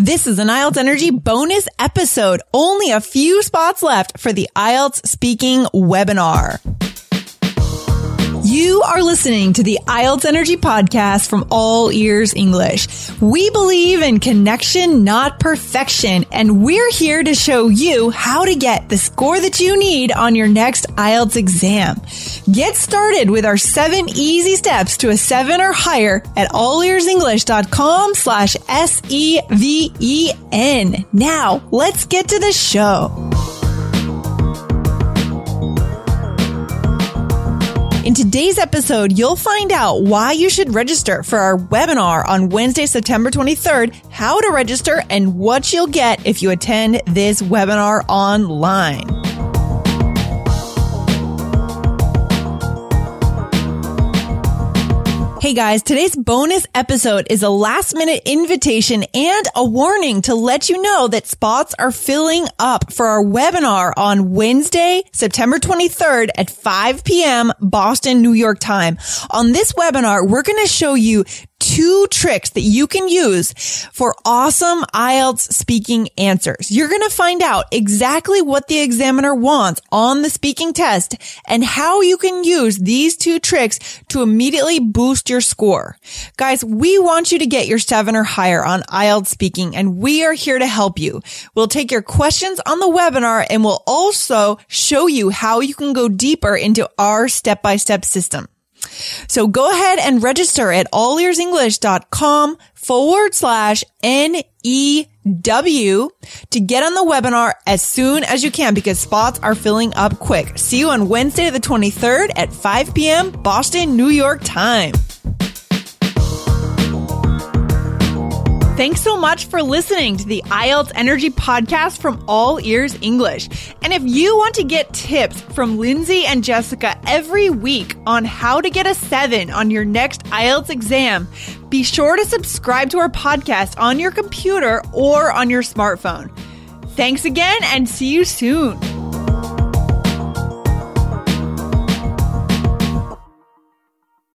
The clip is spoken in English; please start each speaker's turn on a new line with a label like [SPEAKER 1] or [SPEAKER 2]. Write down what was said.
[SPEAKER 1] This is an IELTS Energy bonus episode. Only a few spots left for the IELTS speaking webinar. You are listening to the IELTS Energy podcast from All Ears English. We believe in connection, not perfection, and we're here to show you how to get the score that you need on your next IELTS exam. Get started with our 7 easy steps to a 7 or higher at allearsenglish.com/SEVEN. Now, let's get to the show. In today's episode, you'll find out why you should register for our webinar on Wednesday, September 23rd, how to register, and what you'll get if you attend this webinar online. Hey guys, today's bonus episode is a last-minute invitation and a warning to let you know that spots are filling up for our webinar on Wednesday, September 23rd at 5 p.m. Boston, New York time. On this webinar, we're going to show you 2 tricks that you can use for awesome IELTS speaking answers. You're going to find out exactly what the examiner wants on the speaking test and how you can use these 2 tricks to immediately boost your score. Guys, we want you to get your 7 or higher on IELTS speaking, and we are here to help you. We'll take your questions on the webinar, and we'll also show you how you can go deeper into our step-by-step system. So go ahead and register at allearsenglish.com/NEW to get on the webinar as soon as you can because spots are filling up quick. See you on Wednesday the 23rd at 5 p.m. Boston, New York time. Thanks so much for listening to the IELTS Energy podcast from All Ears English. And if you want to get tips from Lindsay and Jessica every week on how to get a 7 on your next IELTS exam, be sure to subscribe to our podcast on your computer or on your smartphone. Thanks again and see you soon.